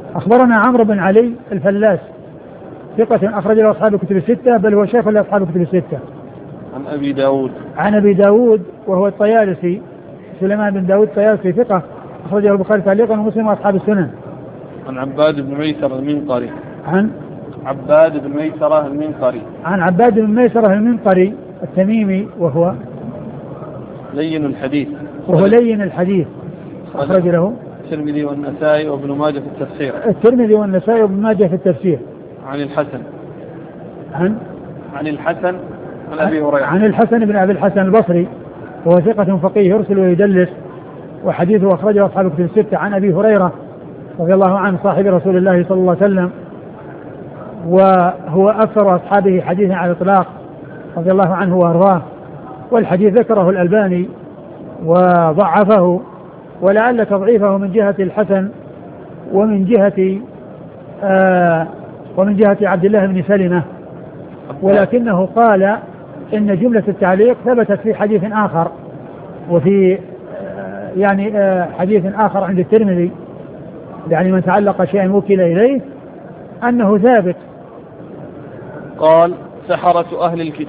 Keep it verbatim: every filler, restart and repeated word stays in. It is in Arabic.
أخبرنا عمرو بن علي الفلاس ثقة أخرج له أصحاب الكتب الستة، بل هو شيخ لأصحاب الكتب الستة. عن أبي داود عن أبي داود وهو الطيالسي سليمان بن داود الطيالسي ثقة أخرجه البخاري تعليقا ومسلم وأصحاب السنن. عن عباد بن ميسرة المنقري عن عباد بن ميسرة المنقري عن عباد بن ميسرة المنقري التميمي وهو لين الحديث وهو لين الحديث أخرج له الترمذي والنسائي وابن ماجه في التفسير. الترمذي والنسائي وابن ماجه في التفسير. عن الحسن عن عن الحسن عن أبي هريرة عن الحسن بن أبي الحسن البصري وهو ثقة فقيه يرسل ويدلس وحديثه أخرجه أصحاب الكتب الستة. عن أبي هريرة رضي الله عنه صاحب رسول الله صلى الله عليه وسلم وهو أكثر أصحابه حديثا على الإطلاق رضي الله عنه وأرضاه، والحديث ذكره الألباني وضعفه، ولعل تضعيفه من جهة الحسن ومن جهة آه ومن جهة عبد الله بن سلمة، ولكنه قال إن جملة التعليق ثبتت في حديث آخر وفي آه يعني آه حديث آخر عند الترمذي، يعني من تعلق شيئا وكل إليه أنه ثابت. قال سحرة أهل الكتاب